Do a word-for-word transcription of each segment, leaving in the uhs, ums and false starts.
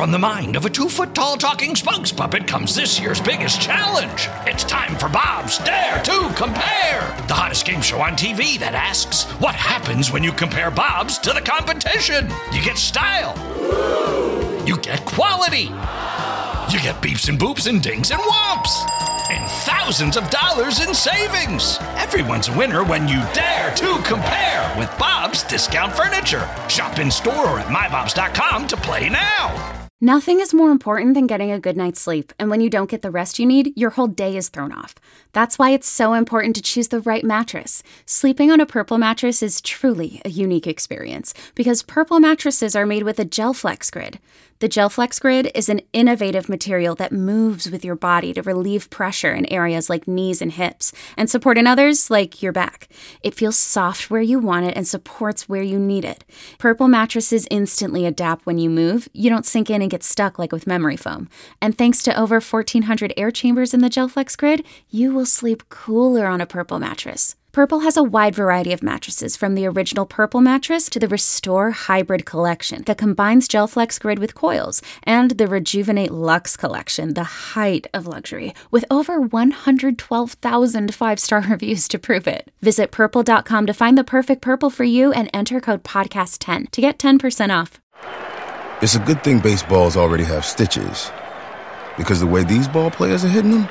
From the mind of a two-foot-tall talking spokes puppet comes this year's biggest challenge. It's time for Bob's Dare to Compare, the hottest game show on T V that asks, what happens when you compare Bobs to the competition? You get style. You get quality. You get beeps and boops and dings and whomps. And thousands of dollars in savings. Everyone's a winner when you dare to compare with Bob's Discount Furniture. Shop in store or at my bobs dot com to play now. Nothing is more important than getting a good night's sleep, and when you don't get the rest you need, your whole day is thrown off. That's why it's so important to choose the right mattress. Sleeping on a Purple mattress is truly a unique experience, because Purple mattresses are made with a GelFlex Grid. The GelFlex Grid is an innovative material that moves with your body to relieve pressure in areas like knees and hips, and support in others like your back. It feels soft where you want it and supports where you need it. Purple mattresses instantly adapt when you move. You don't sink in and get stuck like with memory foam. And thanks to over fourteen hundred air chambers in the GelFlex Grid, you will sleep cooler on a Purple mattress. Purple has a wide variety of mattresses, from the original Purple mattress to the Restore Hybrid collection that combines GelFlex Grid with coils, and the Rejuvenate Luxe collection, the height of luxury, with over one hundred twelve thousand five-star reviews to prove it. Visit purple dot com to find the perfect Purple for you and enter code podcast ten to get ten percent off. It's a good thing baseballs already have stitches, because the way these ball players are hitting them,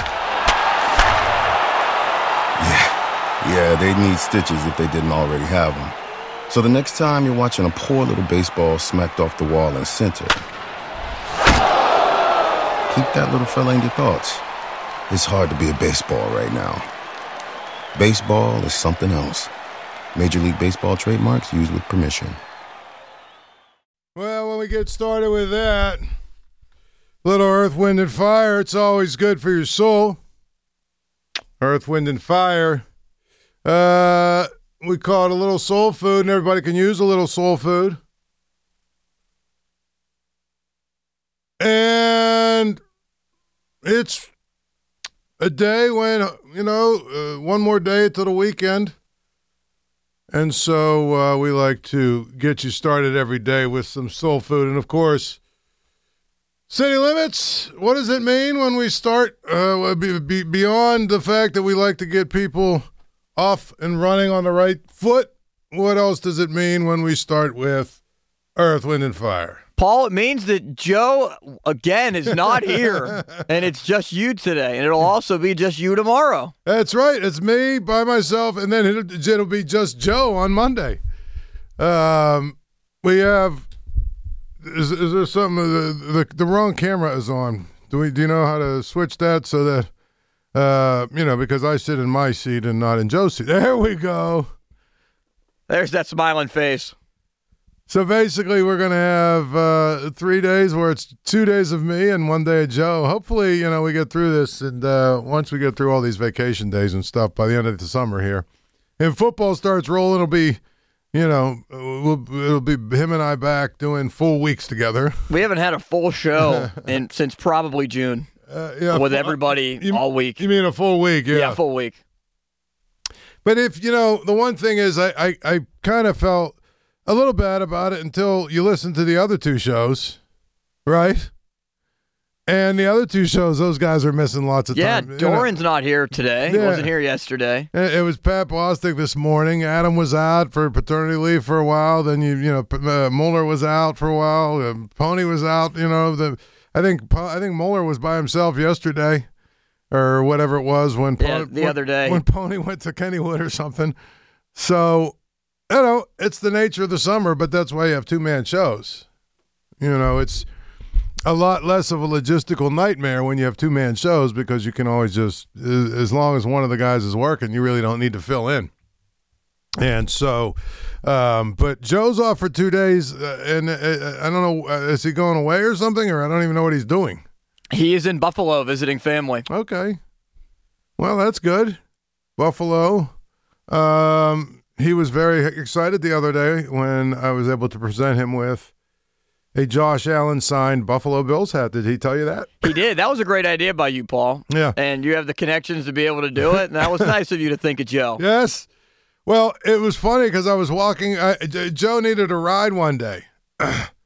yeah. Yeah, they need stitches if they didn't already have them. So the next time you're watching a poor little baseball smacked off the wall in center, keep that little fella in your thoughts. It's hard to be a baseball right now. Baseball is something else. Major League Baseball trademarks used with permission. Well, when we get started with that, little Earth, Wind, and Fire, it's always good for your soul. Earth, Wind, and Fire. Uh, we call it a little soul food, and everybody can use a little soul food. And it's a day when, you know, uh, one more day to the weekend. And so uh, we like to get you started every day with some soul food. And, of course, City Limits, what does it mean when we start uh, be, be, beyond the fact that we like to get people off and running on the right foot? What else does it mean when we start with Earth, Wind, and Fire? Paul, it means that Joe, again, is not here, and it's just you today, and it'll also be just you tomorrow. That's right. It's me by myself, and then it'll, it'll be just Joe on Monday. Um, we have, is, is there something, the, the, the wrong camera is on. Do we? Do you know how to switch that so that, Uh, you know, because I sit in my seat and not in Joe's seat. There we go. There's that smiling face. So basically, we're going to have uh, three days where it's two days of me and one day of Joe. Hopefully, you know, we get through this. And uh, once we get through all these vacation days and stuff by the end of the summer here, and football starts rolling, it'll be, you know, we'll, it'll be him and I back doing full weeks together. We haven't had a full show in since probably June. Uh, yeah, with everybody you, all week. You mean a full week? Yeah, yeah, full week. But if, you know, the one thing is I, I, I kind of felt a little bad about it until you listen to the other two shows, right? And the other two shows, those guys are missing lots of yeah, time. Yeah, Doran's you know. not here today. He yeah. wasn't here yesterday. It was Pat Bostic this morning. Adam was out for paternity leave for a while. Then, you you know, uh, Mueller was out for a while. Uh, Pony was out, you know, the... I think I think Mueller was by himself yesterday, or whatever it was when yeah, Pony, the when, other day when Pony went to Kennywood or something. So, you know, it's the nature of the summer, but that's why you have two man shows. You know, it's a lot less of a logistical nightmare when you have two man shows, because you can always just, as long as one of the guys is working, you really don't need to fill in. And so, um, but Joe's off for two days, uh, and uh, I don't know, uh, is he going away or something, or I don't even know what he's doing? He is in Buffalo visiting family. Okay. Well, that's good. Buffalo. Um, he was very excited the other day when I was able to present him with a Josh Allen signed Buffalo Bills hat. Did he tell you that? He did. That was a great idea by you, Paul. Yeah. And you have the connections to be able to do it, and that was nice of you to think of Joe. Yes. Well, it was funny because I was walking. I, Joe needed a ride one day to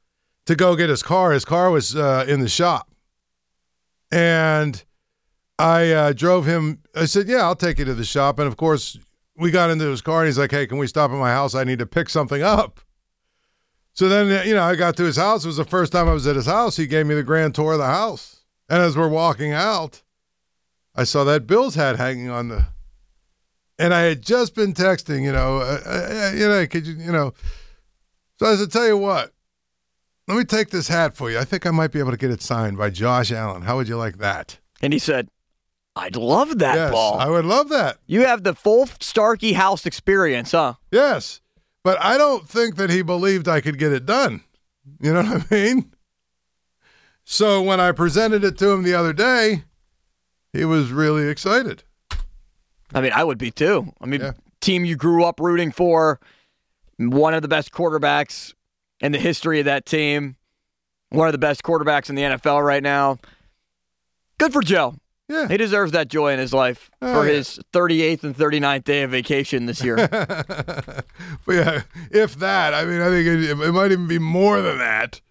to go get his car. His car was uh, in the shop. And I uh, drove him. I said, yeah, I'll take you to the shop. And, of course, we got into his car, and he's like, hey, can we stop at my house? I need to pick something up. So then, you know, I got to his house. It was the first time I was at his house. He gave me the grand tour of the house. And as we're walking out, I saw that Bills hat hanging on the, and I had just been texting, you know, uh, uh, you know, could you, you know, so I said, tell you what, let me take this hat for you. I think I might be able to get it signed by Josh Allen. How would you like that? And he said, I'd love that, yes, Paul. I would love that. You have the full Starkey house experience, huh? Yes, but I don't think that he believed I could get it done. You know what I mean? So when I presented it to him the other day, he was really excited. I mean, I would be too. I mean, yeah. Team you grew up rooting for, one of the best quarterbacks in the history of that team, one of the best quarterbacks in the N F L right now. Good for Joe. Yeah. He deserves that joy in his life oh, for yeah. his thirty-eighth and thirty-ninth day of vacation this year. But yeah, if that, I mean, I think it, it might even be more than that.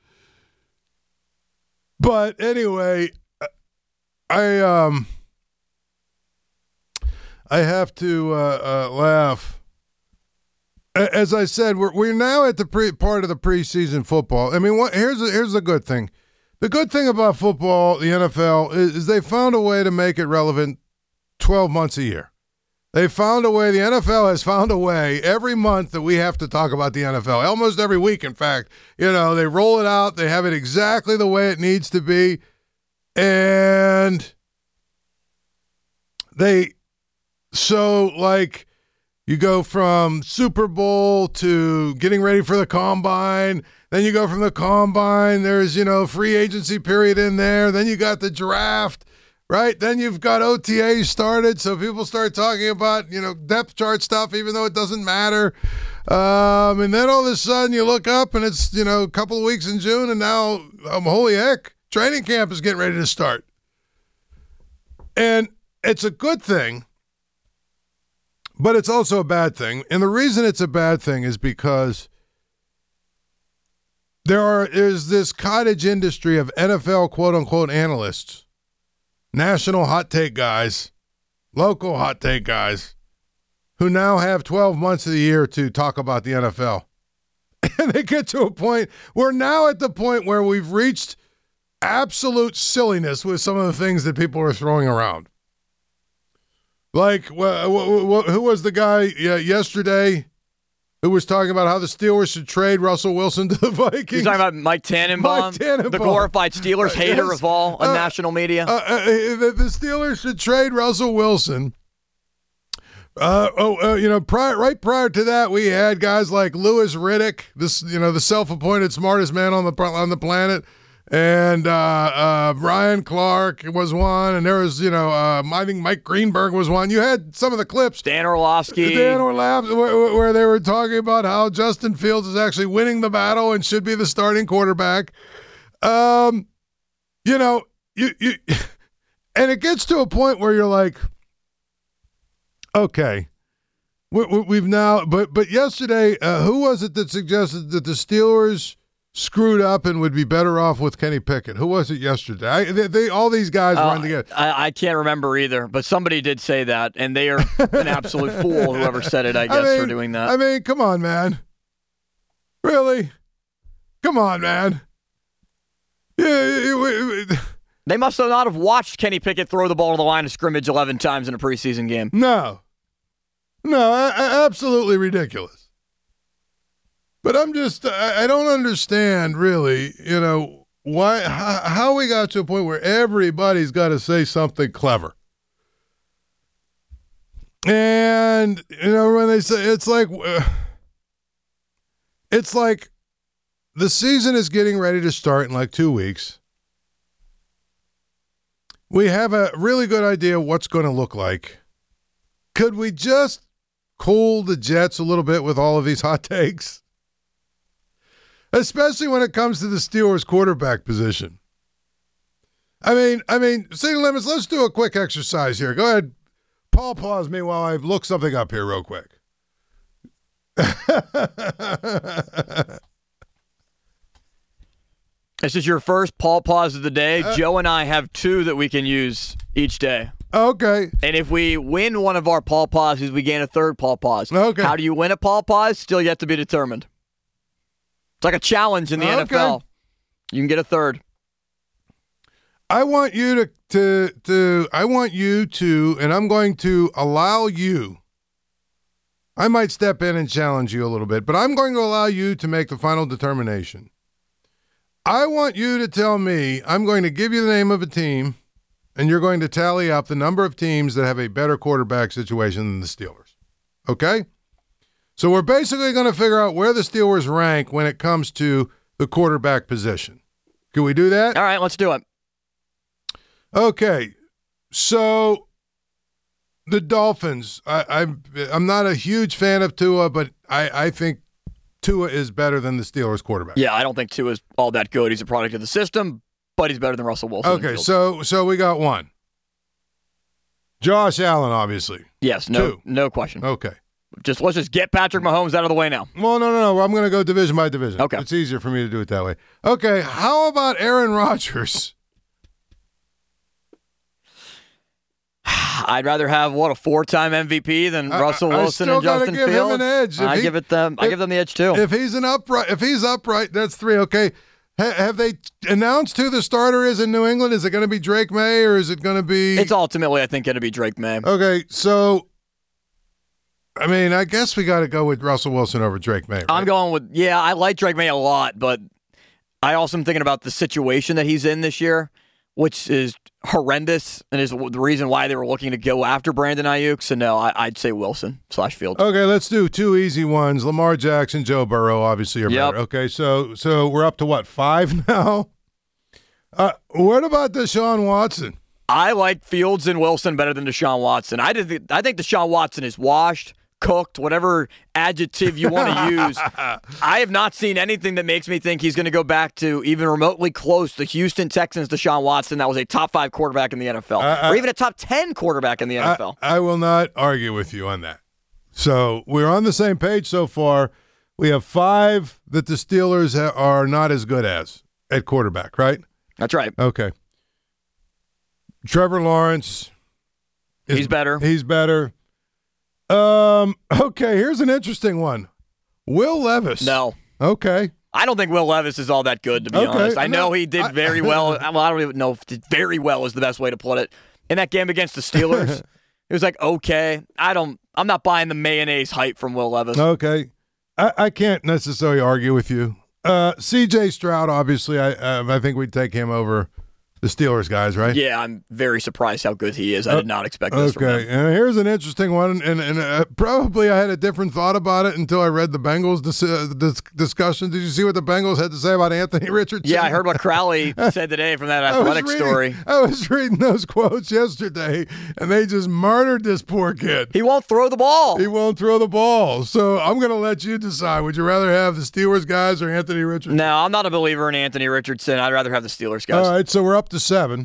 But anyway, I um, I have to uh, uh, laugh. As I said, we're we're now at the pre part of the preseason football. I mean, what, here's a, here's the good thing. The good thing about football, the N F L, is, is they found a way to make it relevant twelve months a year. They found a way, the N F L has found a way every month that we have to talk about the N F L. Almost every week, in fact. You know, they roll it out. They have it exactly the way it needs to be. And they, so like, you go from Super Bowl to getting ready for the Combine. Then you go from the Combine. There's, you know, free agency period in there. Then you got the draft. Right? Then you've got O T A started, so people start talking about, you know, depth chart stuff, even though it doesn't matter. Um, and then all of a sudden you look up and it's, you know, a couple of weeks in June, and now, um, holy heck, training camp is getting ready to start. And it's a good thing, but it's also a bad thing. And the reason it's a bad thing is because there are there's this cottage industry of N F L quote-unquote analysts, national hot take guys, local hot take guys, who now have twelve months of the year to talk about the N F L. And they get to a point, we're now at the point where we've reached absolute silliness with some of the things that people are throwing around. Like, wh- wh- wh- who was the guy uh, yesterday who was talking about how the Steelers should trade Russell Wilson to the Vikings? You're talking about Mike Tannenbaum, Mike Tannenbaum. the glorified Steelers hater yes. of all on uh, national media? Uh, uh, the, the Steelers should trade Russell Wilson. Uh, oh, uh, you know, prior, right prior to that, we had guys like Louis Riddick, this, you know, the self-appointed smartest man on the on the planet, and uh, uh, Brian Clark was one, and there was, you know, uh, I think Mike Greenberg was one. You had some of the clips. Dan Orlovsky. Dan Orlovsky, where, where they were talking about how Justin Fields is actually winning the battle and should be the starting quarterback. Um, you know, you you, and it gets to a point where you're like, okay, we, we, we've now, but but yesterday, uh, who was it that suggested that the Steelers screwed up and would be better off with Kenny Pickett? Who was it yesterday? I, they, they all these guys uh, run together. I, I can't remember either, but somebody did say that, and they are an absolute fool, whoever said it, I guess, I mean, for doing that. I mean, come on, man. Really? Come on, man. Yeah. They must have not have watched Kenny Pickett throw the ball to the line of scrimmage eleven times in a preseason game. No. No, I, I, absolutely ridiculous. But I'm just, I, I don't understand, really, you know, why, how, how we got to a point where everybody's got to say something clever. And, you know, when they say, it's like, uh, it's like the season is getting ready to start in like two weeks. We have a really good idea what's going to look like. Could we just cool the jets a little bit with all of these hot takes? Especially when it comes to the Steelers quarterback position. I mean, I mean, City Limits, let's do a quick exercise here. Go ahead. Paul, pause me while I look something up here real quick. This is your first Paul Pause of the day. Uh, Joe and I have two that we can use each day. Okay. And if we win one of our Paul Pauses, we gain a third Paul Pause. Okay. How do you win a Paul Pause? Still yet to be determined. It's like a challenge in the Okay. N F L. You can get a third. I want you to, to, to, I want you to, and I'm going to allow you, I might step in and challenge you a little bit, but I'm going to allow you to make the final determination. I want you to tell me, I'm going to give you the name of a team, and you're going to tally up the number of teams that have a better quarterback situation than the Steelers. Okay? So we're basically going to figure out where the Steelers rank when it comes to the quarterback position. Can we do that? All right, let's do it. Okay, so the Dolphins. I, I'm I'm not a huge fan of Tua, but I, I think Tua is better than the Steelers quarterback. Yeah, I don't think Tua is all that good. He's a product of the system, but he's better than Russell Wilson. Okay, so so we got one. Josh Allen, obviously. Yes, no, Two. no question. Okay. Just let's just get Patrick Mahomes out of the way now. Well, no, no, no. I'm going to go division by division. Okay. It's easier for me to do it that way. Okay, how about Aaron Rodgers? I'd rather have what a four-time M V P than I- Russell I Wilson still and gotta Justin give him Fields. an edge. If I he- give it them. I if- give them the edge too. If he's an upright, if he's upright, that's three. Okay. Ha- have they announced who the starter is in New England? Is it going to be Drake May or is it going to be? It's ultimately, I think, going to be Drake May. Okay, so I mean, I guess we got to go with Russell Wilson over Drake May. Right? I'm going with yeah. I like Drake May a lot, but I also am thinking about the situation that he's in this year, which is horrendous, and is the reason why they were looking to go after Brandon Ayuk. So no, I, I'd say Wilson slash Fields. Okay, let's do two easy ones. Lamar Jackson, Joe Burrow, obviously are Yep. better. Okay, so so we're up to what, five now? Uh, what about Deshaun Watson? I like Fields and Wilson better than Deshaun Watson. I did. I think Deshaun Watson is washed, cooked, whatever adjective you want to use. I have not seen anything that makes me think he's going to go back to even remotely close to Houston Texans Deshaun Watson. That was a top five quarterback in the N F L, Uh, or even a top ten quarterback in the N F L. I, I will not argue with you on that. So we're on the same page so far. We have five that the Steelers ha- are not as good as at quarterback, right? That's right. Okay. Trevor Lawrence. is- He's better. He's better. Um. Okay, here's an interesting one. Will Levis. No. Okay. I don't think Will Levis is all that good, to be Okay, honest. I know no, he did I- very well. Well, I don't even know if did very well is the best way to put it. In that game against the Steelers, it was like, okay. I don't, I'm not buying the mayonnaise hype from Will Levis. Okay. I, I can't necessarily argue with you. Uh, C J Stroud, obviously, I uh, I think we'd take him over the Steelers guys, right? Yeah, I'm very surprised how good he is. I did not expect this from Okay, him. and here's an interesting one, and and uh, probably I had a different thought about it until I read the Bengals dis- uh, dis- discussion. Did you see what the Bengals had to say about Anthony Richardson? Yeah, I heard what Crowley said today from that I was athletic reading- story. I was reading those quotes yesterday, and they just murdered this poor kid. He won't throw the ball. He won't throw the ball. So I'm going to let you decide. Would you rather have the Steelers guys or Anthony Richardson? No, I'm not a believer in Anthony Richardson. I'd rather have the Steelers guys. All right, so we're up to seven.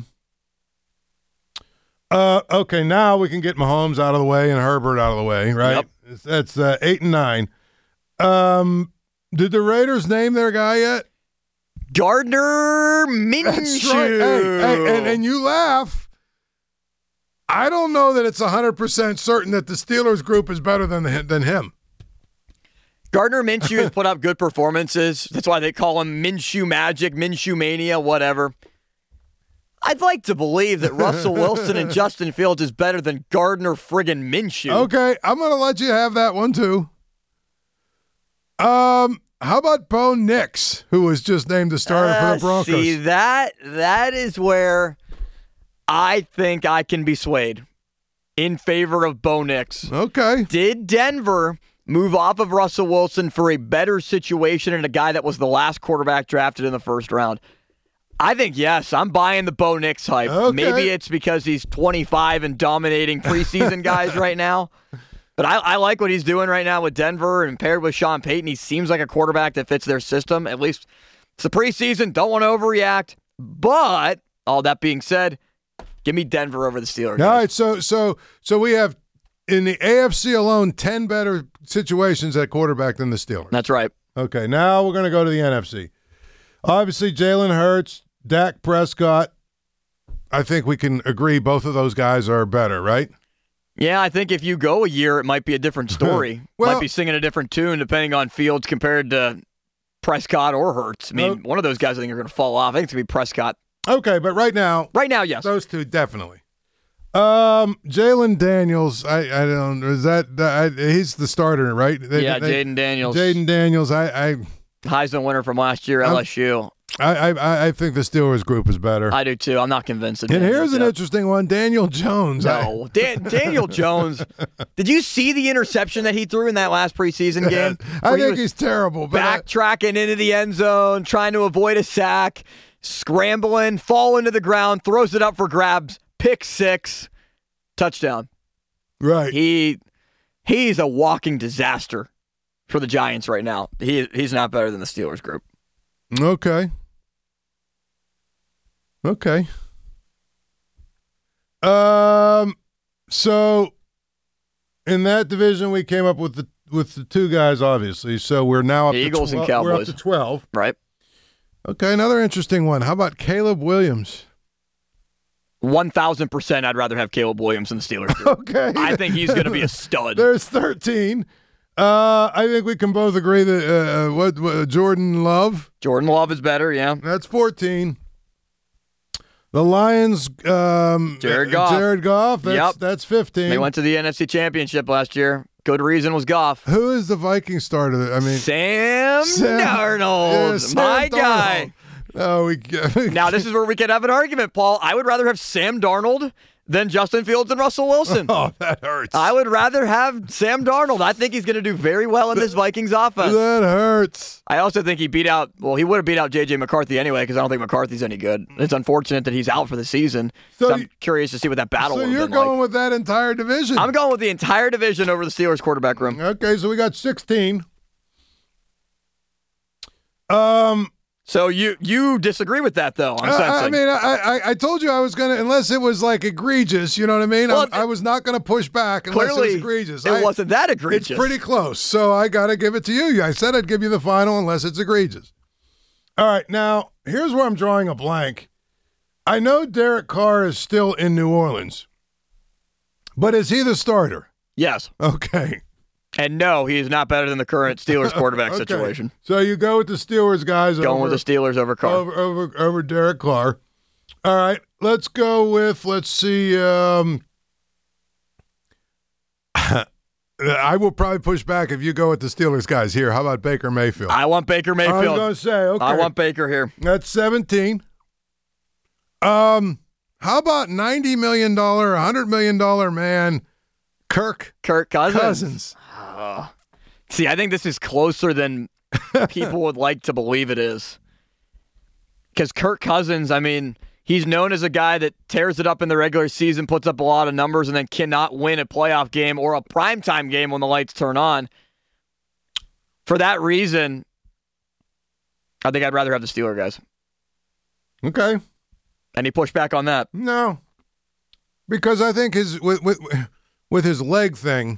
Uh, okay, now we can get Mahomes out of the way and Herbert out of the way, right? Yep. That's uh, eight and nine. Um, did the Raiders name their guy yet? Gardner Minshew. That's right. Hey, hey, and, and you laugh. I don't know that it's one hundred percent certain that the Steelers group is better than the, than him. Gardner Minshew has put up good performances. That's why they call him Minshew Magic, Minshew Mania, whatever. I'd like to believe that Russell Wilson and Justin Fields is better than Gardner friggin' Minshew. Okay, I'm going to let you have that one too. Um, how about Bo Nix, who was just named the starter Uh, for the Broncos? See, that that is where I think I can be swayed in favor of Bo Nix. Okay. Did Denver move off of Russell Wilson for a better situation and a guy that was the last quarterback drafted in the first round? I think yes. I'm buying the Bo Nix hype. Okay. Maybe it's because he's twenty-five and dominating preseason guys right now. But I, I like what he's doing right now with Denver, and paired with Sean Payton, he seems like a quarterback that fits their system. At least it's the preseason. Don't want to overreact. But all that being said, give me Denver over the Steelers. All right, so so so we have in the A F C alone ten better situations at quarterback than the Steelers. That's right. Okay, now we're going to go to the N F C. Obviously, Jalen Hurts, Dak Prescott. I think we can agree both of those guys are better, right? Yeah, I think if you go a year, it might be a different story. Well- might be singing a different tune depending on Fields compared to Prescott or Hurts. I mean, Nope. one of those guys I think are going to fall off. I think it's going to be Prescott. Okay, but right now, Right now, yes. those two definitely. Um, Jalen Daniels, I, I don't. Is that I, he's the starter, right? They- yeah, they- Jaden Daniels. Jaden Daniels. I, I, Heisman winner from last year, L S U. I, I, I think the Steelers group is better. I do too. I'm not convinced. of and Daniels here's an yet. interesting one: Daniel Jones. I- No, Dan- Daniel Jones. Did you see the interception that he threw in that last preseason game? I Where he think was he's terrible. But I- backtracking into the end zone, trying to avoid a sack, scrambling, fall into the ground, throws it up for grabs, pick six, touchdown. right. He he's a walking disaster for the Giants right now. He he's not better than the Steelers group. Okay. Okay. Um. So, in that division, we came up with the with the two guys, obviously. So we're now up The to Eagles and twelve. We're up Cowboys. to twelve. Right? Okay, another interesting one. How about Caleb Williams? One thousand percent I'd rather have Caleb Williams than the Steelers group. Okay. I think he's gonna be a stud. There's thirteen. Uh, I think we can both agree that uh, what, what Jordan Love. Jordan Love is better, yeah. That's fourteen. The Lions, um, Jared uh, Goff. Jared Goff. That's, Yep. that's fifteen. They went to the N F C Championship last year. Good reason was Goff. Who is the Viking starter? I mean, Sam, Sam- Darnold, Yeah, Sam my Darnold. guy. Oh, we. Now, this is where we could have an argument, Paul. I would rather have Sam Darnold than Justin Fields and Russell Wilson. Oh, that hurts. I would rather have Sam Darnold. I think he's going to do very well in this Vikings offense. That hurts. I also think he beat out, well, he would have beat out J J McCarthy anyway because I don't think McCarthy's any good. It's unfortunate that he's out for the season. So So, I'm you- curious to see what that battle So would have you're been going like. with that entire division. I'm going with the entire division over the Steelers quarterback room. Okay, so we got sixteen. Um, So you you disagree with that, though, I'm I, sensing. I mean, I, I I told you I was gonna, unless it was like egregious. You know what I mean? Well, I, I was not gonna push back unless Clearly, it was egregious. it I- wasn't that egregious. It's pretty close, so I got to give it to you. I said I'd give you the final unless it's egregious. All right, now, here's where I'm drawing a blank. I know Derek Carr is still in New Orleans, but is he the starter? Yes. Okay. And no, he is not better than the current Steelers quarterback Okay. situation. So you go with the Steelers guys Going over, with the Steelers over Carr. over, over, over Derek Carr. All right, let's go with, let's see. Um, I will probably push back if you go with the Steelers guys here. How about Baker Mayfield? I want Baker I was Mayfield. going to say, okay. I want Baker here. That's seventeen. Um, how about ninety million dollars, one hundred million dollars man, Kirk Kirk Cousins. Cousins? See, I think this is closer than people would like to believe it is. Because Kirk Cousins, I mean, he's known as a guy that tears it up in the regular season, puts up a lot of numbers, and then cannot win a playoff game or a primetime game when the lights turn on. For that reason, I think I'd rather have the Steeler guys. Okay. Any pushback on that? No, because I think his with with with his leg thing,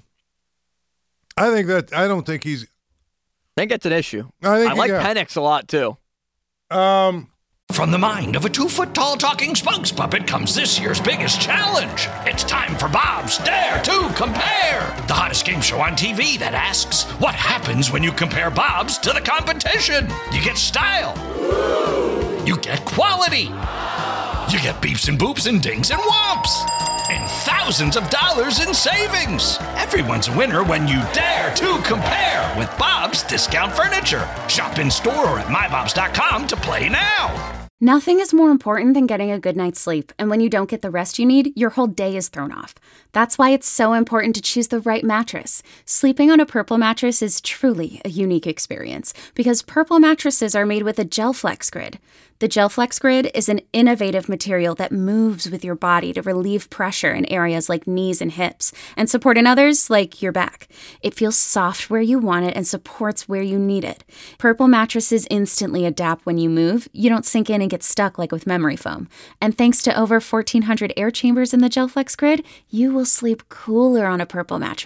I think that I don't think he's. I think it's an issue. I think I like yeah. Penix a lot, too. Um. From the mind of a two-foot-tall talking spokes puppet comes this year's biggest challenge. It's time for Bob's Dare to Compare, the hottest game show on T V that asks, what happens when you compare Bob's to the competition? You get style. You get quality. You get beeps and boops and dings and whomps. And thousands of dollars in savings. Everyone's a winner when you dare to compare with Bob's Discount Furniture. Shop in store or at my bobs dot com to play now. Nothing is more important than getting a good night's sleep, and when you don't get the rest you need, your whole day is thrown off. That's why it's so important to choose the right mattress. Sleeping on a Purple mattress is truly a unique experience, because Purple mattresses are made with a GelFlex Grid. The GelFlex Grid is an innovative material that moves with your body to relieve pressure in areas like knees and hips, and support in others like your back. It feels soft where you want it and supports where you need it. Purple mattresses instantly adapt when you move. You don't sink in and get stuck like with memory foam. And thanks to over fourteen hundred air chambers in the GelFlex Grid, you will sleep cooler on a Purple mattress.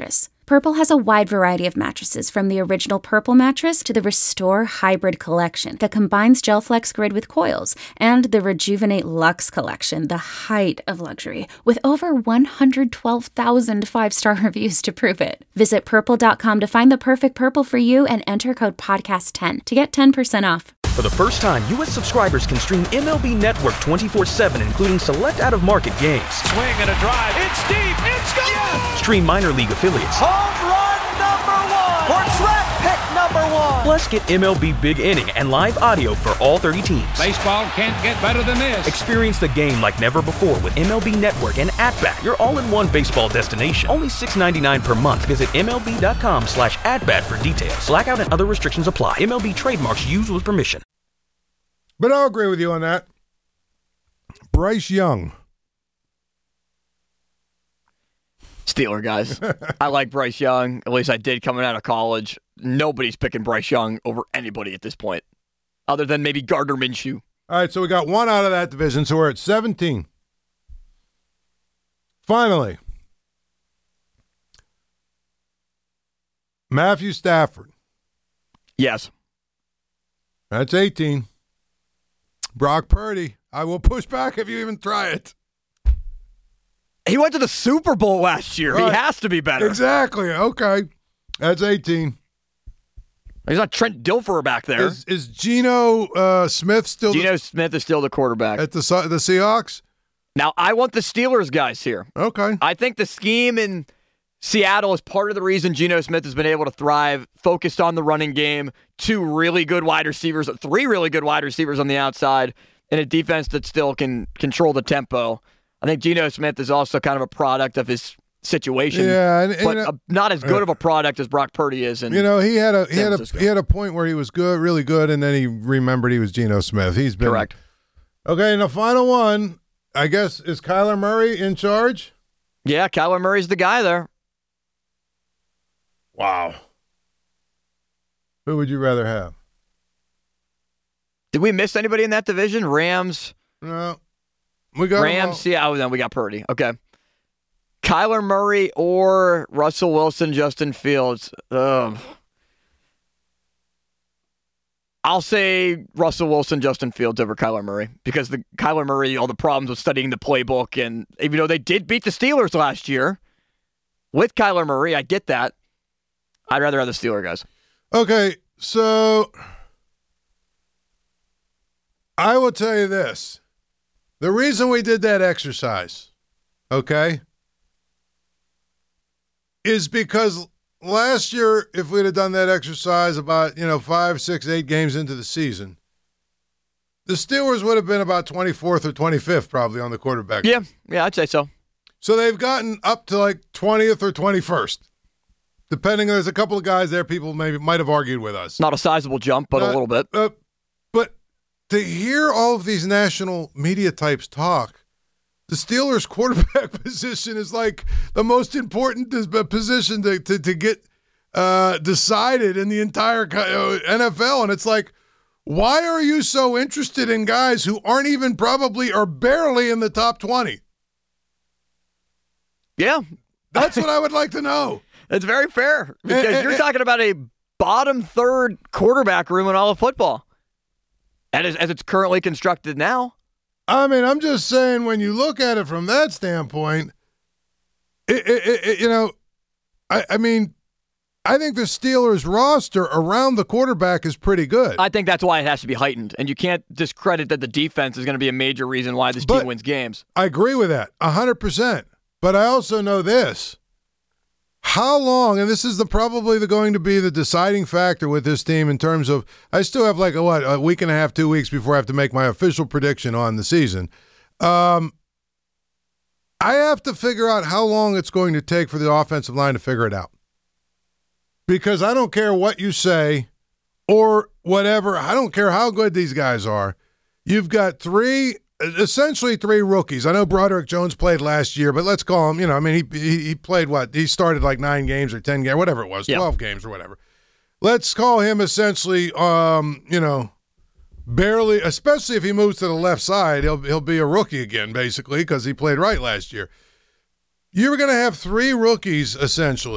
Purple has a wide variety of mattresses, from the original Purple mattress to the Restore Hybrid collection that combines GelFlex Grid with coils, and the Rejuvenate Luxe collection, the height of luxury, with over one hundred twelve thousand five-star reviews to prove it. Visit purple dot com to find the perfect Purple for you and enter code podcast ten to get ten percent off. For the first time, U S subscribers can stream M L B Network twenty-four seven, including select out-of-market games. Swing and a drive. It's deep. It's gone. Yes! Stream minor league affiliates. Home run number one. Or track pick number one. Plus, get M L B Big Inning and live audio for all thirty teams. Baseball can't get better than this. Experience the game like never before with M L B Network and At-Bat, your all-in-one baseball destination. Only six dollars and ninety-nine cents per month. Visit M L B dot com slash at-bat for details. Blackout and other restrictions apply. M L B trademarks used with permission. But I'll agree with you on that. Bryce Young. Steeler guys. I like Bryce Young. At least I did coming out of college. Nobody's picking Bryce Young over anybody at this point, other than maybe Gardner Minshew. All right, so we got one out of that division, so we're at seventeen. Finally, Matthew Stafford. Yes. That's eighteen. Brock Purdy. I will push back if you even try it. He went to the Super Bowl last year. Right. He has to be better. Exactly. Okay. That's eighteen. He's not Trent Dilfer back there. Is, is Geno uh, Smith still Geno the, Smith is still the quarterback. at the the Seahawks? Now, I want the Steelers guys here. Okay. I think the scheme in Seattle is part of the reason Geno Smith has been able to thrive, focused on the running game, two really good wide receivers, three really good wide receivers on the outside, and a defense that still can control the tempo. I think Geno Smith is also kind of a product of his situation, Yeah, and, and, but uh, uh, not as good of a product as Brock Purdy is. In you know, he had a he San had a Francisco. he had a point where he was good, really good, and then he remembered he was Geno Smith. He's been Correct. Okay, and the final one, I guess, is Kyler Murray in charge? Yeah, Kyler Murray's the guy there. Wow. Who would you rather have? Did we miss anybody in that division? Rams? No. We got 'em all. Rams? Yeah, oh, then we got Purdy. Okay. Kyler Murray or Russell Wilson, Justin Fields. Ugh. I'll say Russell Wilson, Justin Fields over Kyler Murray because the Kyler Murray, all the problems with studying the playbook, and even though they did beat the Steelers last year with Kyler Murray, I get that. I'd rather have the Steeler guys. Okay, so I will tell you this. The reason we did that exercise, okay, is because last year, if we'd have done that exercise about, you know, five, six, eight games into the season, the Steelers would have been about twenty-fourth or twenty-fifth probably on the quarterback. Yeah, yeah, I'd say so. So they've gotten up to like twentieth or twenty-first. Depending, there's a couple of guys there people maybe might have argued with us. Not a sizable jump, but Uh, a little bit. Uh, but to hear all of these national media types talk, the Steelers' quarterback position is like the most important dis- position to, to, to get uh, decided in the entire uh, N F L. And it's like, why are you so interested in guys who aren't even probably or barely in the top twenty? Yeah, That's what I would like to know. it's very fair because Eh, eh, you're eh. talking about a bottom third quarterback room in all of football. And as, as it's currently constructed now. I mean, I'm just saying, when you look at it from that standpoint, it, it, it, it- you know, I, I mean, I think the Steelers' roster around the quarterback is pretty good. I think that's why it has to be heightened. And you can't discredit that the defense is going to be a major reason why this But- team wins games. I agree with that, one hundred percent. But I also know this. How long, and this is the probably the going to be the deciding factor with this team in terms of, I still have like a, what, a week and a half, two weeks before I have to make my official prediction on the season. Um, I have to figure out how long it's going to take for the offensive line to figure it out. Because I don't care what you say or whatever. I don't care how good these guys are. You've got three, essentially three rookies. I know Broderick Jones played last year, but let's call him, you know, I mean, he he, he played what? He started like nine games or ten games, whatever it was, Yeah. twelve games or whatever. Let's call him essentially, um, you know, barely, especially if he moves to the left side, he'll he'll be a rookie again, basically, because he played right last year. You're going to have three rookies, essentially,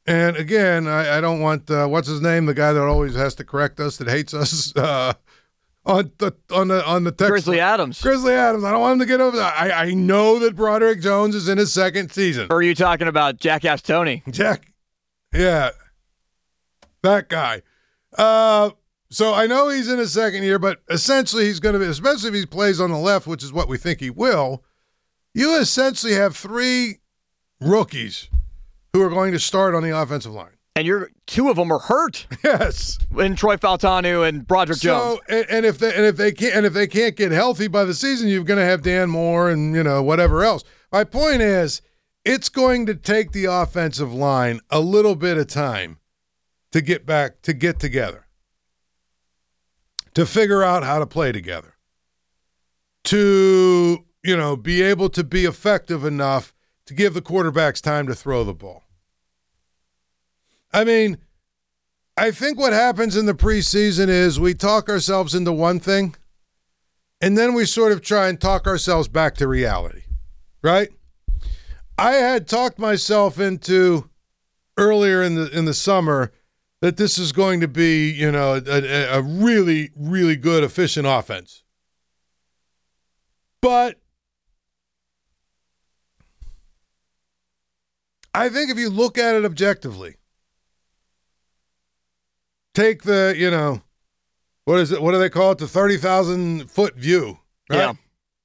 And again, I, I don't want uh, what's his name, the guy that always has to correct us, that hates us uh, on the on the on the text. Grizzly Adams. Grizzly Adams. I don't want him to get over that. I, I know that Broderick Jones is in his second season. Or are you talking about Jackass Tony? Jack, yeah, that guy. Uh, so I know he's in his second year, but essentially he's going to be, especially if he plays on the left, which is what we think he will. You essentially have three rookies who are going to start on the offensive line. And you're two of them are hurt. Yes. In Troy Faltanu and Broderick so, Jones. And, and if they and if they can't and if they can't get healthy by the season, you're going to have Dan Moore and, you know, whatever else. My point is, it's going to take the offensive line a little bit of time to get back to get together, to figure out how to play together, to, you know, be able to be effective enough to give the quarterbacks time to throw the ball. I mean, I think what happens in the preseason is we talk ourselves into one thing, and then we sort of try and talk ourselves back to reality, right? I had talked myself into earlier in the in the summer that this is going to be, you know, a, a really, really good, efficient offense. But I think if you look at it objectively, take the, you know, what is it? What do they call it? The thirty thousand foot view, right? Yeah.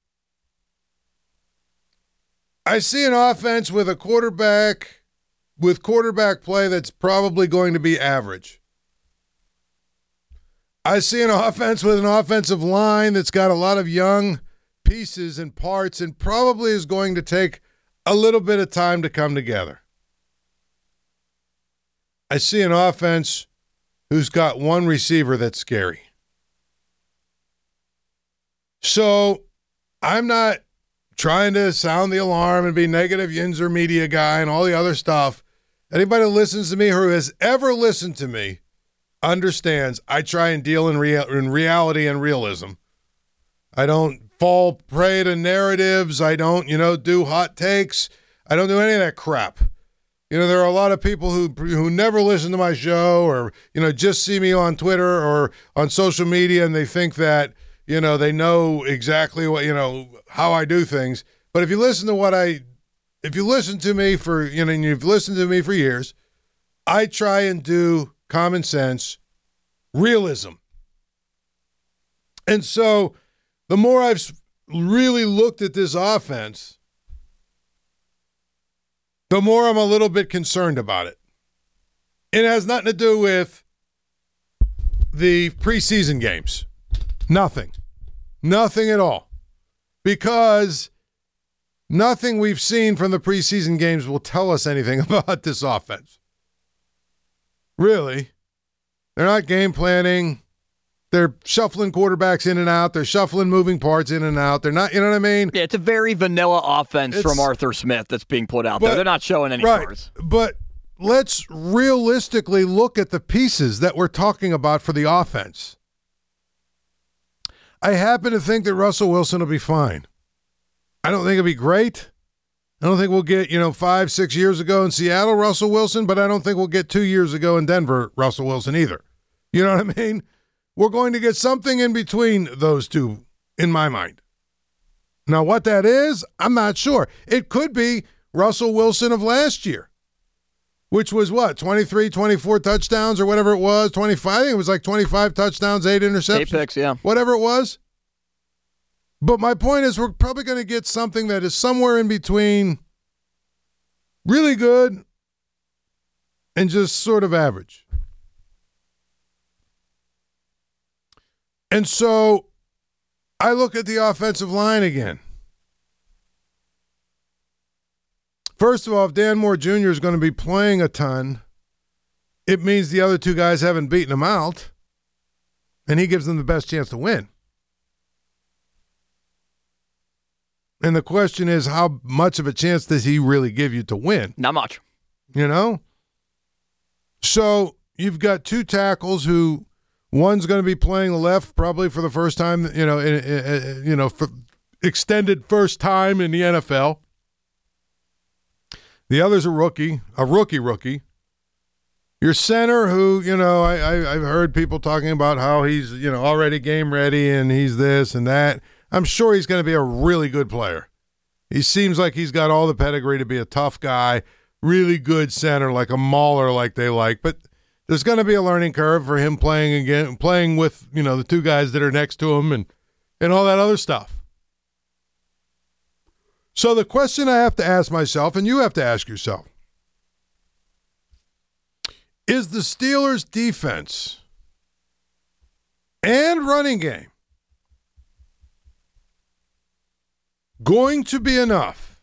I see an offense with a quarterback, with quarterback play that's probably going to be average. I see an offense with an offensive line that's got a lot of young pieces and parts and probably is going to take a little bit of time to come together. I see an offense who's got one receiver that's scary. So I'm not trying to sound the alarm and be negative Yinzer media guy and all the other stuff. Anybody who listens to me or who has ever listened to me understands I try and deal in, rea- in reality and realism. I don't fall prey to narratives. I don't, you know, do hot takes. I don't do any of that crap. You know, there are a lot of people who who never listen to my show or, you know, just see me on Twitter or on social media and they think that, you know, they know exactly what, you know, how I do things. But if you listen to what I, if you listen to me for, you know, and you've listened to me for years, I try and do common sense realism. And so the more I've really looked at this offense, the more I'm a little bit concerned about it. It has nothing to do with the preseason games. Nothing. Nothing at all. Because nothing we've seen from the preseason games will tell us anything about this offense. Really. They're not game planning. They're shuffling quarterbacks in and out. They're shuffling moving parts in and out. They're not, you know what I mean? Yeah, it's a very vanilla offense It's- from Arthur Smith that's being put out But- there. They're not showing any Right. cards. But let's realistically look at the pieces that we're talking about for the offense. I happen to think that Russell Wilson will be fine. I don't think it'll be great. I don't think we'll get, you know, five, six years ago in Seattle, Russell Wilson, but I don't think we'll get two years ago in Denver, Russell Wilson either. You know what I mean? We're going to get something in between those two, in my mind. Now, what that is, I'm not sure. It could be Russell Wilson of last year, which was what, twenty-three, twenty-four touchdowns or whatever it was, twenty-five. I think it was like twenty-five touchdowns, eight interceptions. Eight picks, yeah. Whatever it was. But my point is we're probably going to get something that is somewhere in between really good and just sort of average. And so I look at the offensive line again. First of all, if Dan Moore Junior is going to be playing a ton, it means the other two guys haven't beaten him out, and he gives them the best chance to win. And the question is, how much of a chance does he really give you to win? Not much. You know? So you've got two tackles who one's going to be playing the left probably for the first time, you know, in, in, you know, for extended first time in the N F L. The other's a rookie, a rookie rookie, Your center, who, you know, I, I, I've heard people talking about how he's, you know, already game ready and he's this and that. I'm sure he's going to be a really good player. He seems like he's got all the pedigree to be a tough guy, really good center, like a mauler like they like. But there's going to be a learning curve for him playing again, playing with, you know, the two guys that are next to him and, and all that other stuff. So the question I have to ask myself, and you have to ask yourself, is the Steelers' defense and running game going to be enough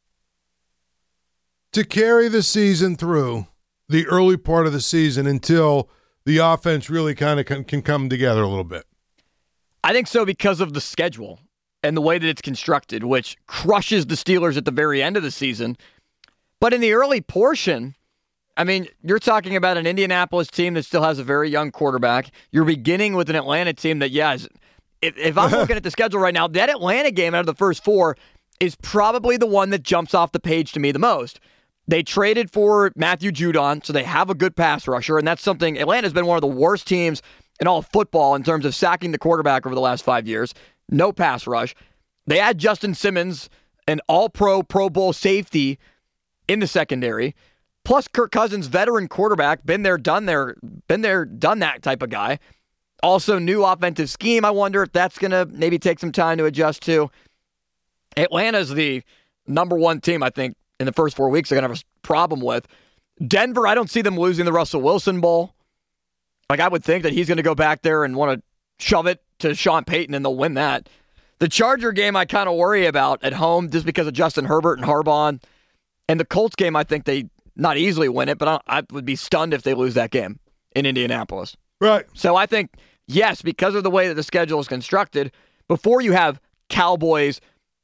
to carry the season through the early part of the season until the offense really kind of can, can come together a little bit? I think so, because of the schedule and the way that it's constructed, which crushes the Steelers at the very end of the season. But in the early portion, I mean, you're talking about an Indianapolis team that still has a very young quarterback. You're beginning with an Atlanta team that, yeah, is, if, if I'm looking at the schedule right now, that Atlanta game out of the first four is probably the one that jumps off the page to me the most. They traded for Matthew Judon, so they have a good pass rusher, and that's something. Atlanta's been one of the worst teams in all of football in terms of sacking the quarterback over the last five years. No pass rush. They had Justin Simmons, an all-pro, Pro Bowl safety in the secondary. Plus Kirk Cousins, veteran quarterback, been there, done there, been there, done that type of guy. Also, new offensive scheme. I wonder if that's going to maybe take some time to adjust to. Atlanta's the number one team, I think, in the first four weeks they're going to have a problem with. Denver, I don't see them losing the Russell Wilson Bowl. Like, I would think that he's going to go back there and want to shove it to Sean Payton, and they'll win that. The Charger game I kind of worry about at home just because of Justin Herbert and Harbaugh. And the Colts game, I think they not easily win it, but I, I would be stunned if they lose that game in Indianapolis. Right. So I think, yes, because of the way that the schedule is constructed, before you have Cowboys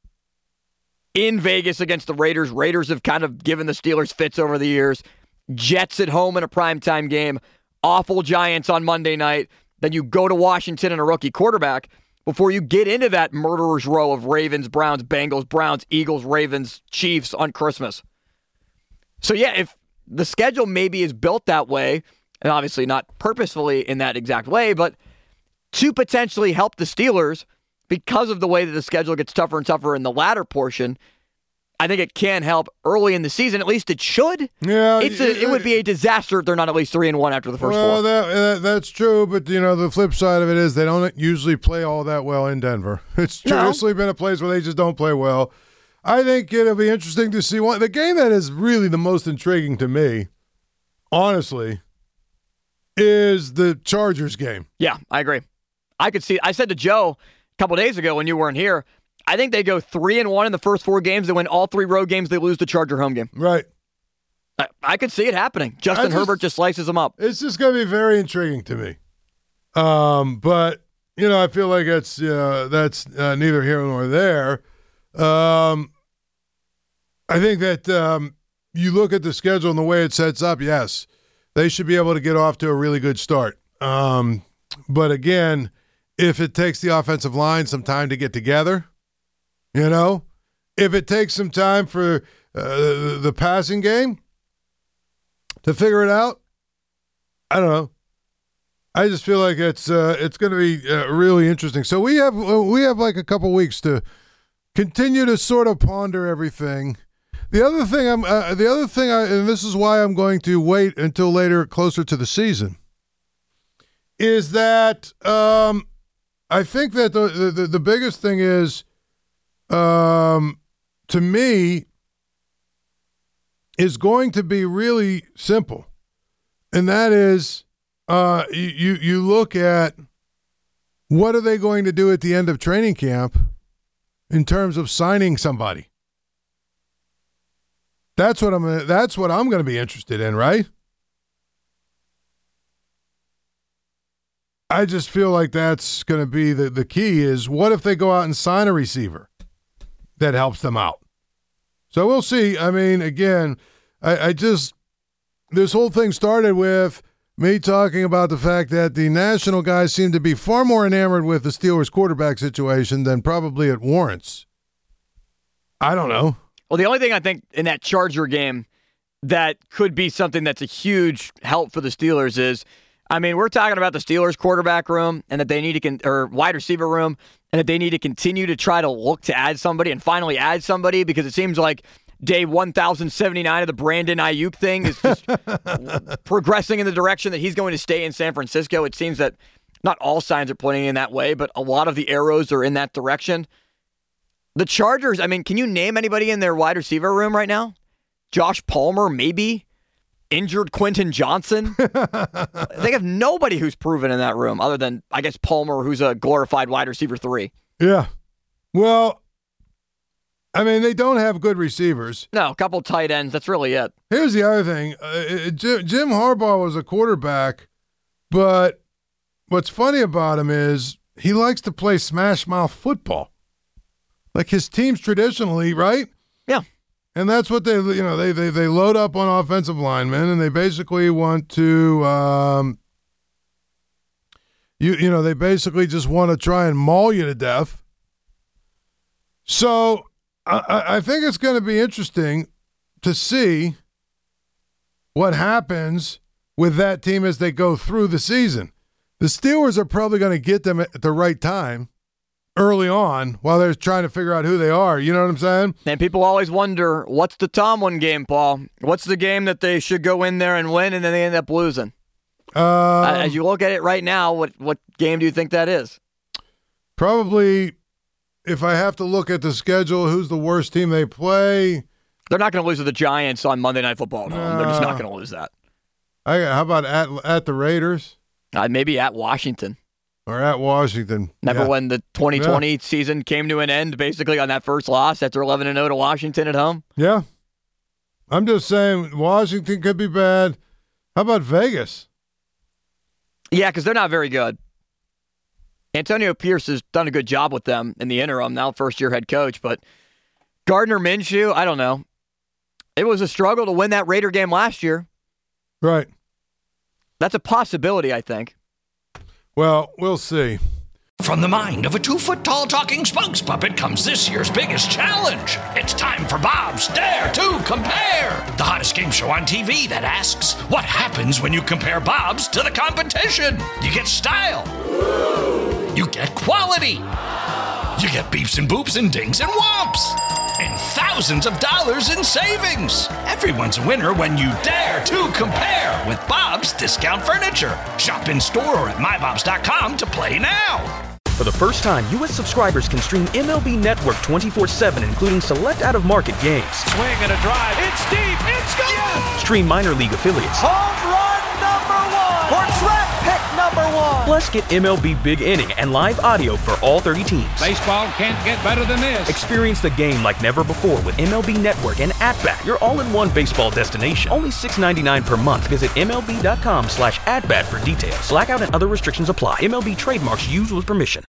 in Vegas against the Raiders, Raiders have kind of given the Steelers fits over the years, Jets at home in a primetime game, awful Giants on Monday night, then you go to Washington and a rookie quarterback before you get into that murderer's row of Ravens, Browns, Bengals, Browns, Eagles, Ravens, Chiefs on Christmas. So yeah, if the schedule maybe is built that way, and obviously not purposefully in that exact way, but to potentially help the Steelers because of the way that the schedule gets tougher and tougher in the latter portion, I think it can help early in the season. At least it should. Yeah, it's a, it would be a disaster if they're not at least three and one after the first well, four. That, that, that's true, but you know the flip side of it is they don't usually play all that well in Denver. It's traditionally no. been a place where they just don't play well. I think it'll be interesting to see one. The game that is really the most intriguing to me, honestly, is the Chargers game. Yeah, I agree. I could see. I said to Joe a couple days ago when you weren't here, I think they go three and one in the first four games. They win all three road games. They lose the Charger home game. Right. I, I could see it happening. Justin just, Herbert just slices them up. It's just going to be very intriguing to me. Um, but you know, I feel like it's uh, that's uh, neither here nor there. Um, I think that um, you look at the schedule and the way it sets up. Yes, they should be able to get off to a really good start. Um, but again, if it takes the offensive line some time to get together. You know, if it takes some time for uh, the, the passing game to figure it out, I don't know. I just feel like it's uh, it's going to be uh, really interesting. So we have uh, we have like a couple weeks to continue to sort of ponder everything. The other thing I'm uh, the other thing, I, and this is why I'm going to wait until later, closer to the season, is that um, I think that the, the the biggest thing is. Um, to me, is going to be really simple, and that is, uh, you you look at what are they going to do at the end of training camp in terms of signing somebody. That's what I'm. That's what I'm going to be interested in, right? I just feel like that's going to be the the key. Is what if they go out and sign a receiver that helps them out? So we'll see. I mean, again, I, I just, this whole thing started with me talking about the fact that the national guys seem to be far more enamored with the Steelers quarterback situation than probably it warrants. I don't know. Well, the only thing I think in that Charger game that could be something that's a huge help for the Steelers is, I mean, we're talking about the Steelers quarterback room and that they need to, con- or wide receiver room, and that they need to continue to try to look to add somebody and finally add somebody, because it seems like day one thousand seventy-nine of the Brandon Ayuk thing is just progressing in the direction that he's going to stay in San Francisco. It seems that not all signs are pointing in that way, but a lot of the arrows are in that direction. The Chargers, I mean, can you name anybody in their wide receiver room right now? Josh Palmer, maybe? Injured Quentin Johnson? They have nobody who's proven in that room other than, I guess, Palmer, who's a glorified wide receiver three. Yeah. Well, I mean, they don't have good receivers. No, a couple tight ends. That's really it. Here's the other thing. Uh, Jim, Jim Harbaugh was a quarterback, but what's funny about him is he likes to play smash mouth football. Like his teams traditionally, right? Yeah. And that's what they, you know, they they they load up on offensive linemen, and they basically want to, um, you you know, they basically just want to try and maul you to death. So I, I think it's going to be interesting to see what happens with that team as they go through the season. The Steelers are probably going to get them at the right time, early on, while they're trying to figure out who they are. You know what I'm saying? And people always wonder, what's the Tomlin game, Paul? What's the game that they should go in there and win, and then they end up losing? Um, As you look at it right now, what, what game do you think that is? Probably, if I have to look at the schedule, who's the worst team they play? They're not going to lose to the Giants on Monday Night Football. No, Uh, they're just not going to lose that. I, how about at at the Raiders? Uh, maybe at Washington. Or at Washington. Remember yeah. when the twenty twenty Yeah. season came to an end basically on that first loss after eleven and oh to Washington at home? Yeah. I'm just saying Washington could be bad. How about Vegas? Yeah, because they're not very good. Antonio Pierce has done a good job with them in the interim, now first-year head coach, but Gardner Minshew, I don't know. It was a struggle to win that Raider game last year. Right. That's a possibility, I think. Well, we'll see. From the mind of a two-foot-tall talking spokes puppet comes this year's biggest challenge. It's time for Bob's Dare to Compare, the hottest game show on T V that asks, what happens when you compare Bob's to the competition? You get style. You get quality. You get beeps and boops and dings and whomps. And thousands of dollars in savings. Everyone's a winner when you dare to compare with Bob's Discount Furniture. Shop in store or at my bobs dot com to play now. For the first time, U S subscribers can stream M L B Network twenty-four seven, including select out-of-market games. Swing and a drive. It's deep. It's gone. Yes. Stream minor league affiliates. Home run number one. Or draft pick number one. Plus, get M L B Big Inning and live audio for all thirty teams. Baseball can't get better than this. Experience the game like never before with M L B Network and At-Bat, your all-in-one baseball destination. Only six dollars and ninety-nine cents per month. Visit M L B dot com slash at bat for details. Blackout and other restrictions apply. M L B trademarks used with permission.